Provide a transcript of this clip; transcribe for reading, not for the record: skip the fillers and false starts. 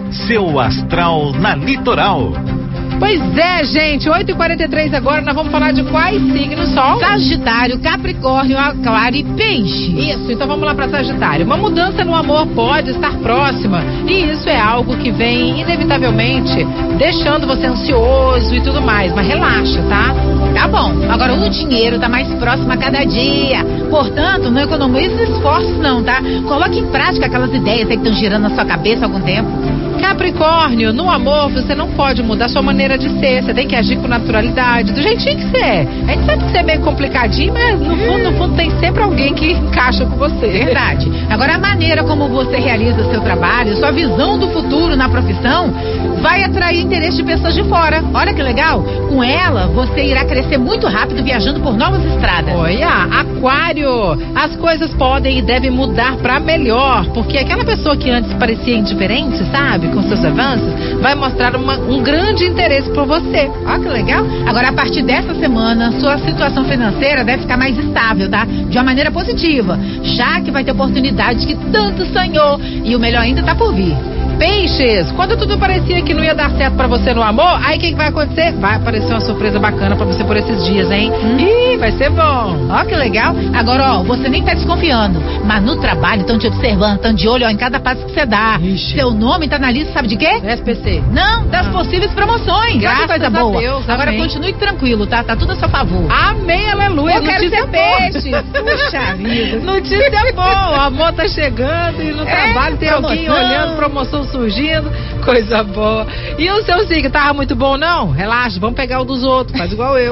seu astral na Litoral. Pois é, gente, 8h43 agora, nós vamos falar de quais signos são? Sagitário, Capricórnio, Aquário e Peixe. Isso, então vamos lá para Sagitário. Uma mudança no amor pode estar próxima, e isso é algo que vem inevitavelmente deixando você ansioso e tudo mais, mas relaxa, tá? Tá bom, agora o dinheiro tá mais próximo a cada dia, portanto, não economize esforços não, tá? Coloque em prática aquelas ideias aí que estão girando na sua cabeça há algum tempo. Capricórnio, no amor você não pode mudar sua maneira de ser, você tem que agir com naturalidade, do jeitinho que você é. A gente sabe que você é meio complicadinho, mas no fundo tem sempre alguém que encaixa com você. Verdade. Agora a maneira como você realiza o seu trabalho, sua visão do futuro na profissão, vai atrair interesse de pessoas de fora. Olha que legal, com ela você irá crescer muito rápido viajando por novas estradas. Olha, Aquário, as coisas podem e devem mudar pra melhor, porque aquela pessoa que antes parecia indiferente, sabe, com seus avanços, vai mostrar um grande interesse por você. Olha que legal. Agora, a partir dessa semana, sua situação financeira deve ficar mais estável, tá? De uma maneira positiva, já que vai ter oportunidades que tanto sonhou, e o melhor ainda tá por vir. Peixes, quando tudo parecia que não ia dar certo pra você no amor, aí o que vai acontecer? Vai aparecer uma surpresa bacana pra você por esses dias, hein? Ih, vai ser bom. Ó, que legal. Agora, ó, você nem tá desconfiando, mas no trabalho estão te observando, estão de olho ó, em cada passo que você dá. Ixi. Seu nome tá na lista, sabe de quê? SPC. Não, das possíveis promoções. Graças Olha que coisa a boa. Deus, agora amém. continue tranquilo, tá? Tá tudo a seu favor. Amém, aleluia. Eu quero Notícia ser boa. peixe. Puxa vida. Notícia boa. O amor tá chegando e no trabalho tem alguém promoção. olhando, promoção surgindo. Coisa boa. E o seu signo tava muito bom, não? Relaxa, vamos pegar o dos outros. Faz igual eu.